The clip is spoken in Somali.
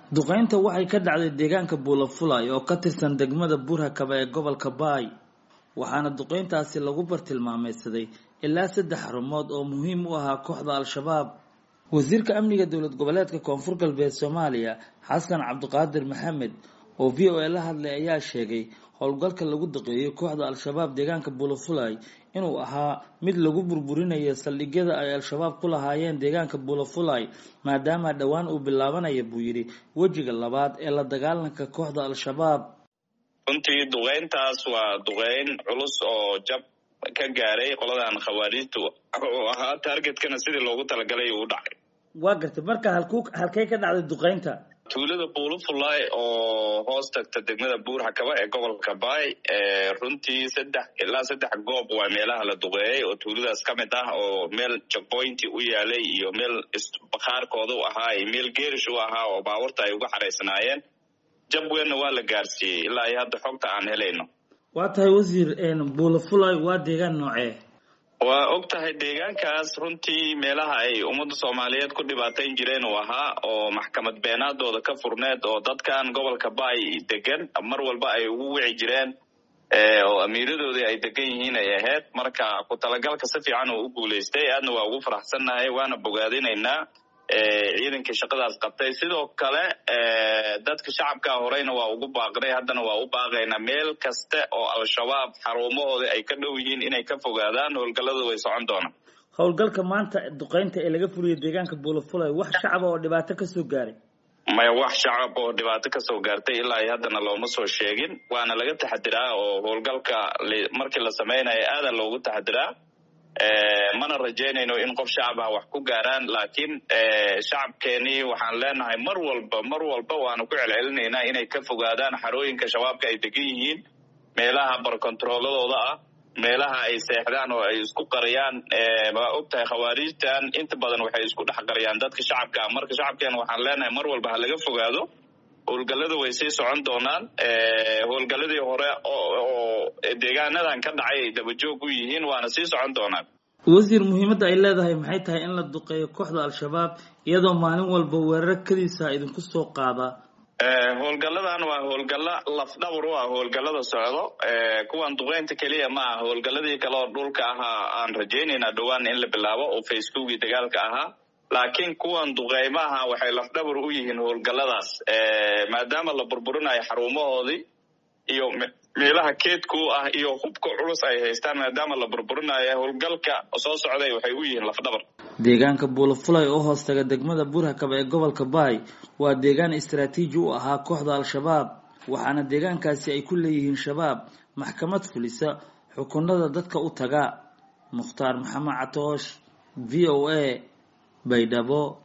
duqeynta waxay ka dhacday deegaanka Buulafulay oo ka tirsan degmada Buur-Hakaba ee gobolka Baay waxaana duqeyntaasi lagu bartilmaameedsaday ilaa 3 xarumood oo muhiim u ahaa kooxda Al-Shabaab. wasiirka amniga dowlad goboleedka Koonfur Galbeed Soomaaliya Xasan Cabdiqaadir Maxamed oo VOA la hadlay ayaa sheegay howlgalka lagu duqeeyay kooxda Al-Shabaab deegaanka Buulafulay inuu ahaa mid lagu burburinayo saldhigyada ay Al-Shabaab ku lahaayeen deegaanka Buulafulay maadaama dhawaan uu bilaabanayo buu yiri wajiga labaad ee la dagaalanka kooxda Al-Shabaab. runtii duqeyntaas waa duqeyn culus oo jab ka gaaray qoladan khawaarijtu oo ahaa targetkana sidii loogu talagalay uu dhacay. waa gartay marka halkay ka dhacday duqeynta? tuulada Buulafulay oo hoos tagta degmada Buur-Hakaba ee gobolka Baay runtii 3 ilaa 3 goob waa meelaha la duqeeyay oo tuuladaas ka mid ah oo meel checkpoint u yaalay iyo meel bakhaarkooda u ahaa iyo meel geerish u ahaa oo baawarta ay uga xareysanaayeen. jabweena waa la gaarsiiyay ilaa ay hadda xogta aan helayno. waa tahay wasiir Buulafulay waa deegaan noocee? waa ogtahay deegaankaas runtii meelaha ay ummadda Soomaaliyeed ku dhibaateyn jireen oo ahaa oo maxkamad beenaadooda ka furneed oo dadkan gobolka Baay degan mar walba ay ugu wici jireen oo amiiradoodii ay degan yihiin ay ahayd. marka ku talagalka si fiican uu u guuleystay aadna waa ugu faraxsanahay waana bogaadinaynaa ciidankii shaqadaas qabtay. sidoo kale dadka shacabka horeyna waa ugu baaqday haddana waa u baaqaynaa meel kasta oo Al-Shabaab xarumahooda ay ka dhow yihiin inay ka fogaadaan howlgalladu way socon doonaan. howlgalka maanta duqeynta ee laga fuliyay deegaanka Buulafulay wax shacab oo dhibaato ka soo gaaray? maya wax shacab oo dhibaato ka soo gaartay ilaa haddana looma soo sheegin. waana laga taxadiraa oo howlgalka markii la sameynayo aad loogu taxadiraa. mana rajeynayno in qof shacab ah wax ku gaaraan laakiin shacabkeeni waxaan leenahay mar walba waanu ku celcelinaynaa inay ka fogaadaan xarooyinka shabaabka ay degan yihiin meelaha bar controladooda ah meelaha ay seexdaan oo ay isku qariyaan. waa ogtahay khawaarijtan inta badan waxay isku dhex qariyaan dadka shacabka marka shacabkeena waxaan leenahay mar walba ha laga fogaado. howlgallada way sii socon doonaan. howlgalladii hore oo deegaanadan ka dhacay ay daba joog u yihiin waana sii socon doonaan. wasiir muhiimadda ay leedahay maxay tahay in la duqeeyo kooxda Al-Shabaab iyadoo maalin walba weerar kaliisa idinku soo qaada? howlgalladan waa howlgalla lafdhabar u ah howlgallada socdo. kuwan duqeynta keliya ma aha howlgalladii kale oo dhulka ahaa aan rajaynaynaa dhowaan in la bilaabo oo facebookii dagaalka ahaa. laakiin kuwan duqeymaha waxay lafdhabar u yihiin howlgalladaas maadaama la burburinayo xarumahoodii iyo meelaha keedku ah iyo hubka culus ay haystaan maadaama la burburinayo howlgalka soo socday waxay u yihiin lafdhabar. deegaanka Buulafulay oo hoos taga degmada Buur-Hakaba ee gobolka Baay waa deegaan istiraatiiji u ahaa kooxda Al-Shabaab waxaana deegaankaasi ay ku leeyihiin shabaab maxkamad fulisa xukunada dadka u taga. Mukhtaar Maxamed Catoosh VOA Baydhabo.